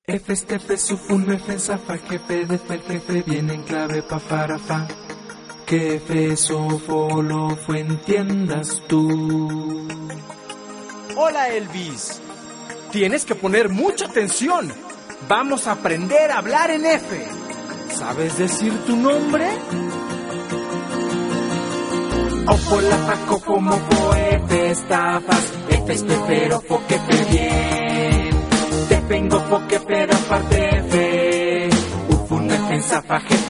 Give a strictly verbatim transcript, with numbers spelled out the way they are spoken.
F, F, sufun, F, zafa, jefe, de fe, el jefe, viene en clave, pa, para, fa. Que F, sofo, lo, fue, entiendas tú. Hola, Elvis. Tienes que poner mucha atención. Vamos a aprender a hablar en F. ¿Sabes decir tu nombre? Ofo, la, fa, cofo, mofo, F, estafas, F, espero, fo, que fe, bien. Te vengo, fo, que pero aparte F. Ufun, F, zafa, jefe,